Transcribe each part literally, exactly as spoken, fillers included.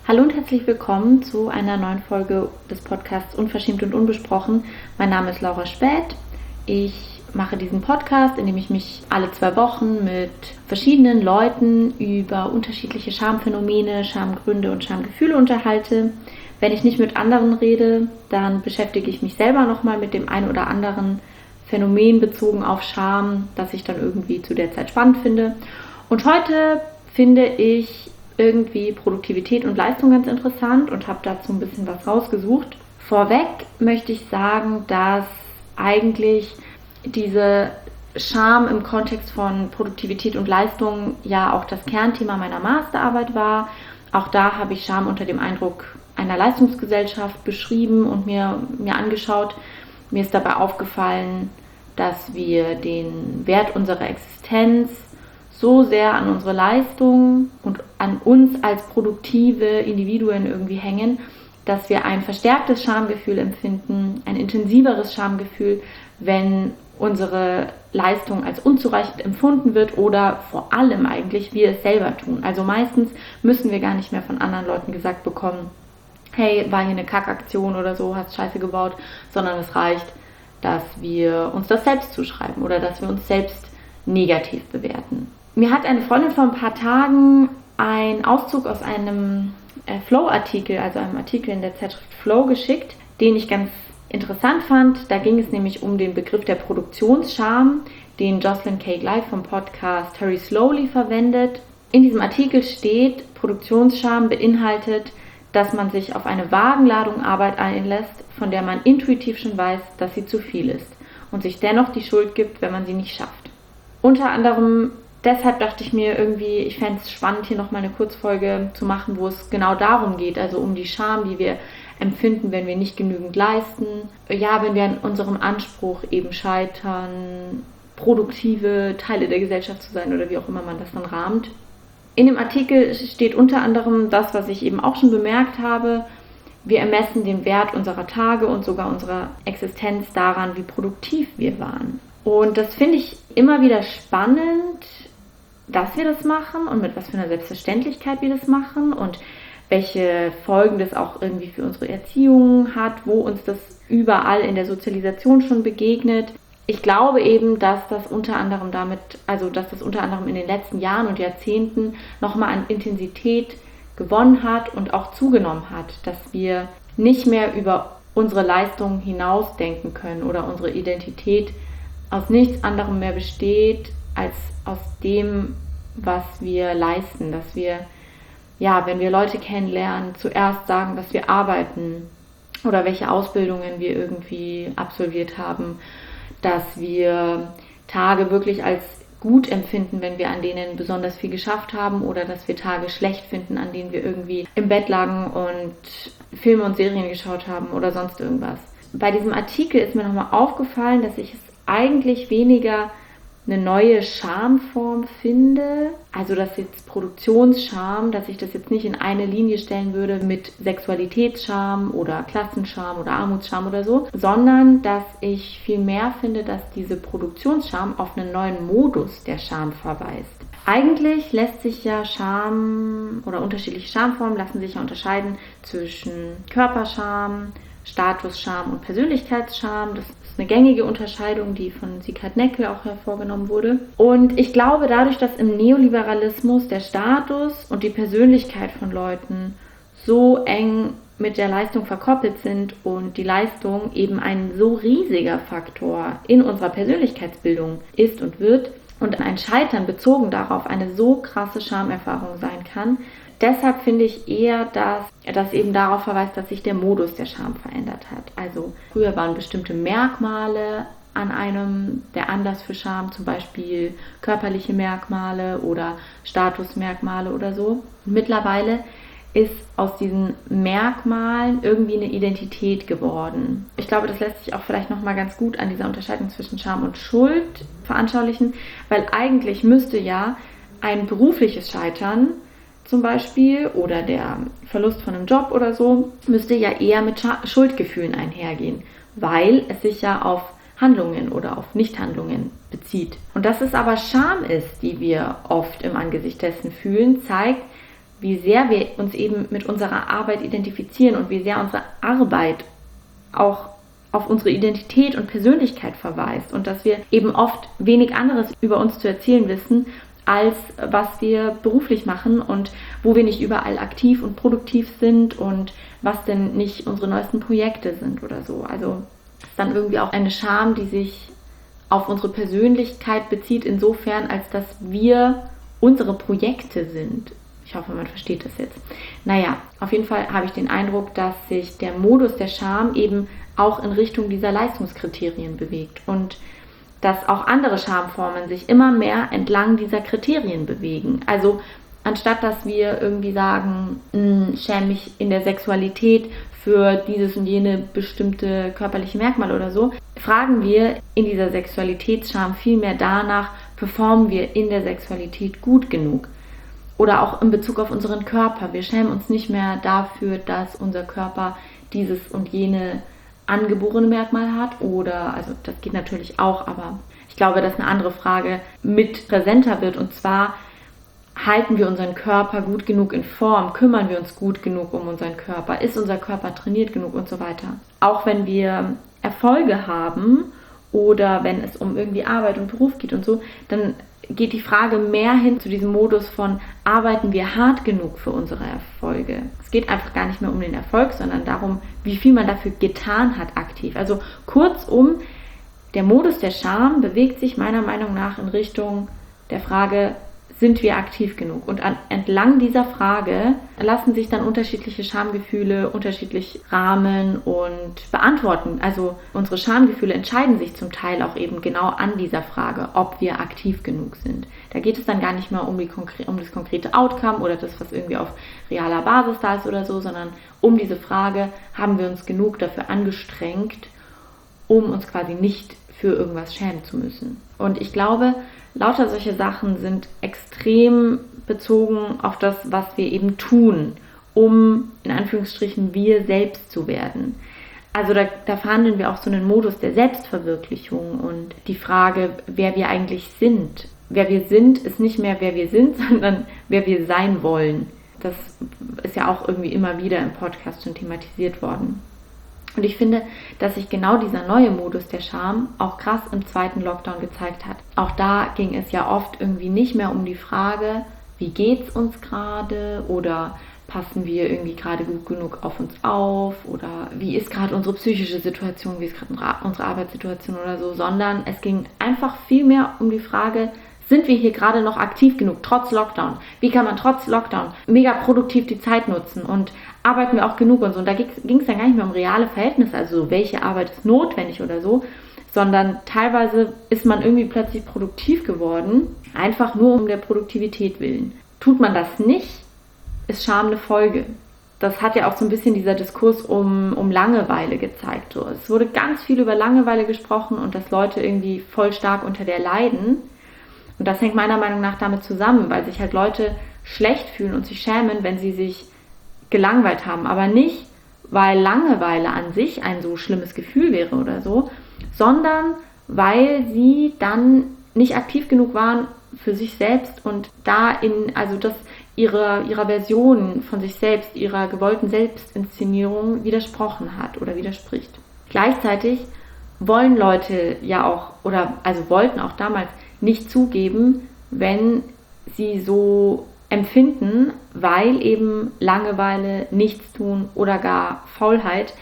Hallo und herzlich willkommen zu einer neuen Folge des Podcasts Unverschämt und Unbesprochen. Mein Name ist Laura Späth. Ich mache diesen Podcast, in dem ich mich alle zwei Wochen mit verschiedenen Leuten über unterschiedliche Schamphänomene, Schamgründe und Schamgefühle unterhalte. Wenn ich nicht mit anderen rede, dann beschäftige ich mich selber nochmal mit dem einen oder anderen Phänomen bezogen auf Scham, das ich dann irgendwie zu der Zeit spannend finde. Und heute finde ich irgendwie Produktivität und Leistung ganz interessant und habe dazu ein bisschen was rausgesucht. Vorweg möchte ich sagen, dass eigentlich diese Scham im Kontext von Produktivität und Leistung ja auch das Kernthema meiner Masterarbeit war. Auch da habe ich Scham unter dem Eindruck einer Leistungsgesellschaft beschrieben und mir, mir angeschaut. Mir ist dabei aufgefallen, dass wir den Wert unserer Existenz so sehr an unsere Leistung und an uns als produktive Individuen irgendwie hängen, dass wir ein verstärktes Schamgefühl empfinden, ein intensiveres Schamgefühl, wenn unsere Leistung als unzureichend empfunden wird oder vor allem eigentlich wir es selber tun. Also meistens müssen wir gar nicht mehr von anderen Leuten gesagt bekommen, hey, war hier eine Kackaktion oder so, hast Scheiße gebaut, sondern es reicht, dass wir uns das selbst zuschreiben oder dass wir uns selbst negativ bewerten. Mir hat eine Freundin vor ein paar Tagen einen Auszug aus einem Flow-Artikel, also einem Artikel in der Zeitschrift Flow geschickt, den ich ganz interessant fand. Da ging es nämlich um den Begriff der Produktionsscham, den Jocelyn K. Gleif vom Podcast Hurry Slowly verwendet. In diesem Artikel steht, Produktionsscham beinhaltet, dass man sich auf eine Wagenladung Arbeit einlässt, von der man intuitiv schon weiß, dass sie zu viel ist und sich dennoch die Schuld gibt, wenn man sie nicht schafft. Unter anderem deshalb dachte ich mir irgendwie, ich fände es spannend, hier nochmal eine Kurzfolge zu machen, wo es genau darum geht, also um die Scham, die wir empfinden, wenn wir nicht genügend leisten. Ja, wenn wir an unserem Anspruch eben scheitern, produktive Teile der Gesellschaft zu sein oder wie auch immer man das dann rahmt. In dem Artikel steht unter anderem das, was ich eben auch schon bemerkt habe. Wir ermessen den Wert unserer Tage und sogar unserer Existenz daran, wie produktiv wir waren. Und das finde ich immer wieder spannend, dass wir das machen und mit was für einer Selbstverständlichkeit wir das machen und welche Folgen das auch irgendwie für unsere Erziehung hat, wo uns das überall in der Sozialisation schon begegnet. Ich glaube eben, dass das unter anderem damit, also dass das unter anderem in den letzten Jahren und Jahrzehnten nochmal an Intensität gewonnen hat und auch zugenommen hat, dass wir nicht mehr über unsere Leistung hinausdenken können oder unsere Identität aus nichts anderem mehr besteht, als aus dem, was wir leisten, dass wir, ja, wenn wir Leute kennenlernen, zuerst sagen, dass wir arbeiten oder welche Ausbildungen wir irgendwie absolviert haben, dass wir Tage wirklich als gut empfinden, wenn wir an denen besonders viel geschafft haben oder dass wir Tage schlecht finden, an denen wir irgendwie im Bett lagen und Filme und Serien geschaut haben oder sonst irgendwas. Bei diesem Artikel ist mir nochmal aufgefallen, dass ich es eigentlich weniger eine neue Schamform finde, also dass jetzt Produktionsscham, dass ich das jetzt nicht in eine Linie stellen würde mit Sexualitätsscham oder Klassenscham oder Armutsscham oder so, sondern dass ich viel mehr finde, dass diese Produktionsscham auf einen neuen Modus der Scham verweist. Eigentlich lässt sich ja Scham oder unterschiedliche Schamformen lassen sich ja unterscheiden zwischen Körperscham, Statusscham und Persönlichkeitsscham. Das ist eine gängige Unterscheidung, die von Sieghard Neckel auch hervorgenommen wurde. Und ich glaube, dadurch, dass im Neoliberalismus der Status und die Persönlichkeit von Leuten so eng mit der Leistung verkoppelt sind und die Leistung eben ein so riesiger Faktor in unserer Persönlichkeitsbildung ist und wird und ein Scheitern bezogen darauf eine so krasse Schamerfahrung sein kann, deshalb finde ich eher, dass das eben darauf verweist, dass sich der Modus der Scham verändert hat. Also früher waren bestimmte Merkmale an einem der Anlass für Scham, zum Beispiel körperliche Merkmale oder Statusmerkmale oder so. Mittlerweile ist aus diesen Merkmalen irgendwie eine Identität geworden. Ich glaube, das lässt sich auch vielleicht nochmal ganz gut an dieser Unterscheidung zwischen Scham und Schuld veranschaulichen, weil eigentlich müsste ja ein berufliches Scheitern zum Beispiel oder der Verlust von einem Job oder so, müsste ja eher mit Schuldgefühlen einhergehen, weil es sich ja auf Handlungen oder auf Nichthandlungen bezieht. Und dass es aber Scham ist, die wir oft im Angesicht dessen fühlen, zeigt, wie sehr wir uns eben mit unserer Arbeit identifizieren und wie sehr unsere Arbeit auch auf unsere Identität und Persönlichkeit verweist und dass wir eben oft wenig anderes über uns zu erzählen wissen, als was wir beruflich machen und wo wir nicht überall aktiv und produktiv sind und was denn nicht unsere neuesten Projekte sind oder so. Also es ist dann irgendwie auch eine Scham, die sich auf unsere Persönlichkeit bezieht, insofern, als dass wir unsere Projekte sind. Ich hoffe, man versteht das jetzt. Naja, auf jeden Fall habe ich den Eindruck, dass sich der Modus der Scham eben auch in Richtung dieser Leistungskriterien bewegt und dass auch andere Schamformen sich immer mehr entlang dieser Kriterien bewegen. Also anstatt dass wir irgendwie sagen, schäme mich in der Sexualität für dieses und jene bestimmte körperliche Merkmal oder so, fragen wir in dieser Sexualitätsscham viel mehr danach, performen wir in der Sexualität gut genug? Oder auch in Bezug auf unseren Körper. Wir schämen uns nicht mehr dafür, dass unser Körper dieses und jene angeborene Merkmal hat. Oder, also das geht natürlich auch, aber ich glaube, dass eine andere Frage mit präsenter wird. Und zwar, halten wir unseren Körper gut genug in Form? Kümmern wir uns gut genug um unseren Körper? Ist unser Körper trainiert genug und so weiter? Auch wenn wir Erfolge haben oder wenn es um irgendwie Arbeit und Beruf geht und so, dann geht die Frage mehr hin zu diesem Modus von, arbeiten wir hart genug für unsere Erfolge? Es geht einfach gar nicht mehr um den Erfolg, sondern darum, wie viel man dafür getan hat aktiv. Also kurzum, der Modus der Scham bewegt sich meiner Meinung nach in Richtung der Frage, sind wir aktiv genug? Und an, entlang dieser Frage lassen sich dann unterschiedliche Schamgefühle unterschiedlich rahmen und beantworten. Also unsere Schamgefühle entscheiden sich zum Teil auch eben genau an dieser Frage, ob wir aktiv genug sind. Da geht es dann gar nicht mehr um, die konkre- um das konkrete Outcome oder das, was irgendwie auf realer Basis da ist oder so, sondern um diese Frage, haben wir uns genug dafür angestrengt, um uns quasi nicht für irgendwas schämen zu müssen. Und ich glaube, lauter solche Sachen sind extrem bezogen auf das, was wir eben tun, um in Anführungsstrichen wir selbst zu werden. Also da, da verhandeln wir auch so einen Modus der Selbstverwirklichung und die Frage, wer wir eigentlich sind. Wer wir sind, ist nicht mehr wer wir sind, sondern wer wir sein wollen. Das ist ja auch irgendwie immer wieder im Podcast schon thematisiert worden. Und ich finde, dass sich genau dieser neue Modus der Scham auch krass im zweiten Lockdown gezeigt hat. Auch da ging es ja oft irgendwie nicht mehr um die Frage, wie geht's uns gerade oder passen wir irgendwie gerade gut genug auf uns auf oder wie ist gerade unsere psychische Situation, wie ist gerade unsere Arbeitssituation oder so, sondern es ging einfach viel mehr um die Frage, sind wir hier gerade noch aktiv genug, trotz Lockdown? Wie kann man trotz Lockdown mega produktiv die Zeit nutzen und arbeiten wir auch genug und so? Und da ging es dann gar nicht mehr um reale Verhältnisse, also welche Arbeit ist notwendig oder so, sondern teilweise ist man irgendwie plötzlich produktiv geworden, einfach nur um der Produktivität willen. Tut man das nicht, ist Scham eine Folge. Das hat ja auch so ein bisschen dieser Diskurs um, um Langeweile gezeigt. So, es wurde ganz viel über Langeweile gesprochen und dass Leute irgendwie voll stark unter der leiden. Und das hängt meiner Meinung nach damit zusammen, weil sich halt Leute schlecht fühlen und sich schämen, wenn sie sich gelangweilt haben. Aber nicht, weil Langeweile an sich ein so schlimmes Gefühl wäre oder so, sondern weil sie dann nicht aktiv genug waren für sich selbst und da in, also das ihrer, ihrer Version von sich selbst, ihrer gewollten Selbstinszenierung widersprochen hat oder widerspricht. Gleichzeitig wollen Leute ja auch, oder also wollten auch damals nicht zugeben, wenn sie so empfinden, weil eben Langeweile, Nichtstun oder gar Faulheit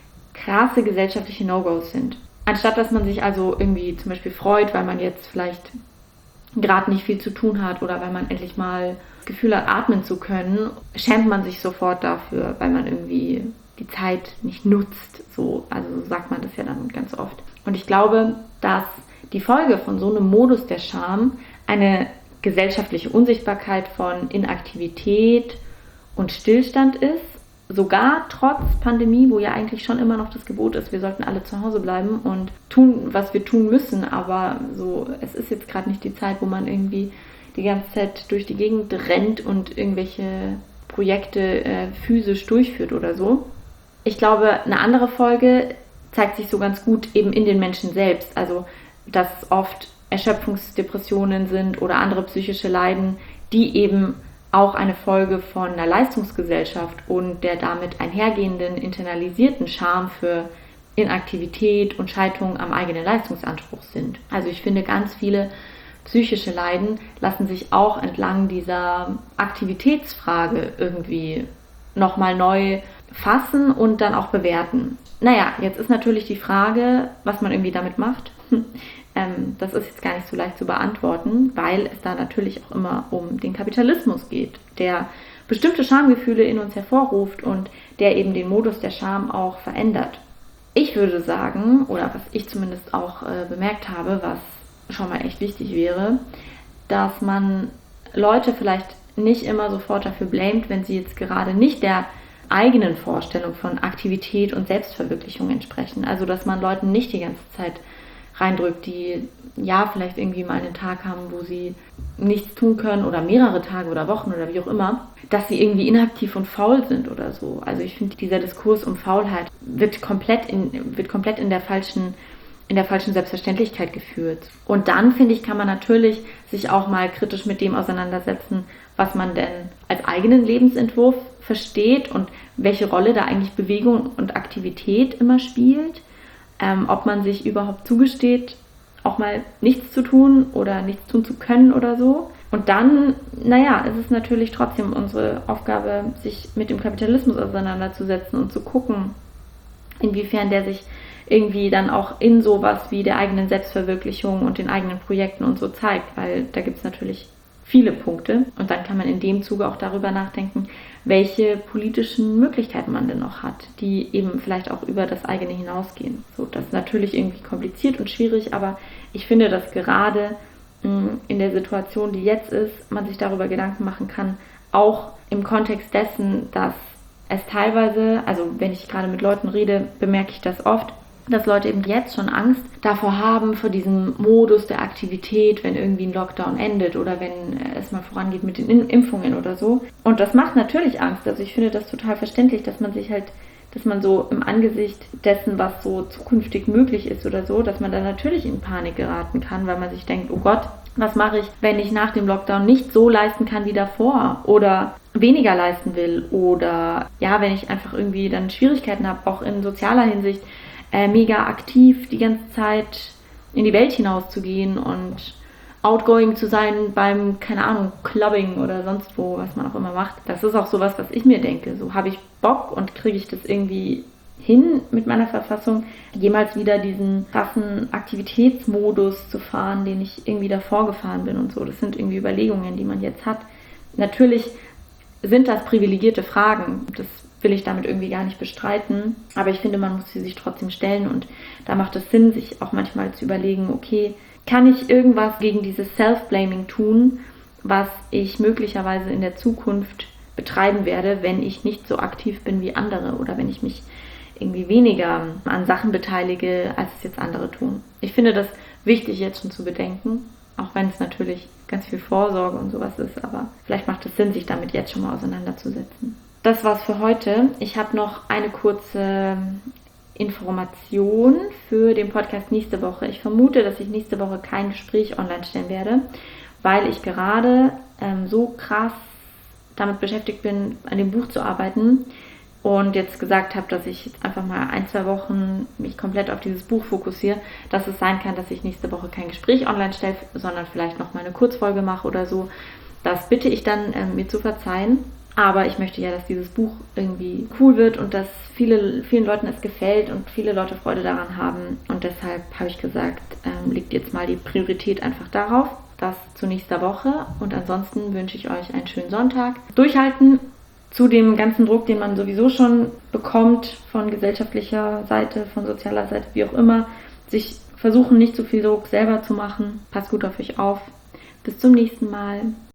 krasse gesellschaftliche No-Gos sind. Anstatt dass man sich also irgendwie zum Beispiel freut, weil man jetzt vielleicht gerade nicht viel zu tun hat oder weil man endlich mal das Gefühl hat, atmen zu können, schämt man sich sofort dafür, weil man irgendwie die Zeit nicht nutzt. So, also so sagt man das ja dann ganz oft. Und ich glaube, dass die Folge von so einem Modus der Scham eine gesellschaftliche Unsichtbarkeit von Inaktivität und Stillstand ist, sogar trotz Pandemie, wo ja eigentlich schon immer noch das Gebot ist, wir sollten alle zu Hause bleiben und tun, was wir tun müssen, aber so, es ist jetzt gerade nicht die Zeit, wo man irgendwie die ganze Zeit durch die Gegend rennt und irgendwelche Projekte äh, physisch durchführt oder so. Ich glaube, eine andere Folge zeigt sich so ganz gut eben in den Menschen selbst, also dass oft Erschöpfungsdepressionen sind oder andere psychische Leiden, die eben auch eine Folge von einer Leistungsgesellschaft und der damit einhergehenden internalisierten Scham für Inaktivität und Scheiterung am eigenen Leistungsanspruch sind. Also ich finde, ganz viele psychische Leiden lassen sich auch entlang dieser Aktivitätsfrage irgendwie nochmal neu fassen und dann auch bewerten. Naja, jetzt ist natürlich die Frage, was man irgendwie damit macht. ähm, das ist jetzt gar nicht so leicht zu beantworten, weil es da natürlich auch immer um den Kapitalismus geht, der bestimmte Schamgefühle in uns hervorruft und der eben den Modus der Scham auch verändert. Ich würde sagen, oder was ich zumindest auch äh, bemerkt habe, was schon mal echt wichtig wäre, dass man Leute vielleicht nicht immer sofort dafür blamet, wenn sie jetzt gerade nicht der eigenen Vorstellung von Aktivität und Selbstverwirklichung entsprechen. Also dass man Leuten nicht die ganze Zeit reindrückt, die ja vielleicht irgendwie mal einen Tag haben, wo sie nichts tun können oder mehrere Tage oder Wochen oder wie auch immer, dass sie irgendwie inaktiv und faul sind oder so. Also ich finde, dieser Diskurs um Faulheit wird komplett in, wird komplett in der falschen in der falschen Selbstverständlichkeit geführt. Und dann, finde ich, kann man natürlich sich auch mal kritisch mit dem auseinandersetzen, was man denn als eigenen Lebensentwurf versteht und welche Rolle da eigentlich Bewegung und Aktivität immer spielt. Ähm, ob man sich überhaupt zugesteht, auch mal nichts zu tun oder nichts tun zu können oder so. Und dann, naja, ist es natürlich trotzdem unsere Aufgabe, sich mit dem Kapitalismus auseinanderzusetzen und zu gucken, inwiefern der sich irgendwie dann auch in sowas wie der eigenen Selbstverwirklichung und den eigenen Projekten und so zeigt, weil da gibt es natürlich viele Punkte und dann kann man in dem Zuge auch darüber nachdenken, welche politischen Möglichkeiten man denn noch hat, die eben vielleicht auch über das eigene hinausgehen. So, das ist natürlich irgendwie kompliziert und schwierig, aber ich finde, dass gerade mh, in der Situation, die jetzt ist, man sich darüber Gedanken machen kann, auch im Kontext dessen, dass es teilweise, also wenn ich gerade mit Leuten rede, bemerke ich das oft, dass Leute eben jetzt schon Angst davor haben, vor diesem Modus der Aktivität, wenn irgendwie ein Lockdown endet oder wenn es mal vorangeht mit den Impfungen oder so. Und das macht natürlich Angst. Also ich finde das total verständlich, dass man sich halt, dass man so im Angesicht dessen, was so zukünftig möglich ist oder so, dass man dann natürlich in Panik geraten kann, weil man sich denkt, oh Gott, was mache ich, wenn ich nach dem Lockdown nicht so leisten kann wie davor oder weniger leisten will oder ja, wenn ich einfach irgendwie dann Schwierigkeiten habe, auch in sozialer Hinsicht, Äh, mega aktiv die ganze Zeit in die Welt hinauszugehen und outgoing zu sein beim, keine Ahnung, Clubbing oder sonst wo, was man auch immer macht. Das ist auch sowas, was ich mir denke. So, habe ich Bock und kriege ich das irgendwie hin mit meiner Verfassung, jemals wieder diesen krassen Aktivitätsmodus zu fahren, den ich irgendwie davor gefahren bin und so. Das sind irgendwie Überlegungen, die man jetzt hat. Natürlich sind das privilegierte Fragen. Das will ich damit irgendwie gar nicht bestreiten. Aber ich finde, man muss sie sich trotzdem stellen und da macht es Sinn, sich auch manchmal zu überlegen, okay, kann ich irgendwas gegen dieses Self-Blaming tun, was ich möglicherweise in der Zukunft betreiben werde, wenn ich nicht so aktiv bin wie andere oder wenn ich mich irgendwie weniger an Sachen beteilige, als es jetzt andere tun. Ich finde das wichtig jetzt schon zu bedenken, auch wenn es natürlich ganz viel Vorsorge und sowas ist, aber vielleicht macht es Sinn, sich damit jetzt schon mal auseinanderzusetzen. Das war's für heute. Ich habe noch eine kurze Information für den Podcast nächste Woche. Ich vermute, dass ich nächste Woche kein Gespräch online stellen werde, weil ich gerade ähm, so krass damit beschäftigt bin, an dem Buch zu arbeiten und jetzt gesagt habe, dass ich jetzt einfach mal ein, zwei Wochen mich komplett auf dieses Buch fokussiere, dass es sein kann, dass ich nächste Woche kein Gespräch online stelle, sondern vielleicht noch mal eine Kurzfolge mache oder so. Das bitte ich dann, ähm, mir zu verzeihen. Aber ich möchte ja, dass dieses Buch irgendwie cool wird und dass viele, vielen Leuten es gefällt und viele Leute Freude daran haben. Und deshalb habe ich gesagt, ähm, legt jetzt mal die Priorität einfach darauf. Das zu nächster Woche. Und ansonsten wünsche ich euch einen schönen Sonntag. Durchhalten zu dem ganzen Druck, den man sowieso schon bekommt von gesellschaftlicher Seite, von sozialer Seite, wie auch immer. Sich versuchen, nicht so viel Druck selber zu machen. Passt gut auf euch auf. Bis zum nächsten Mal.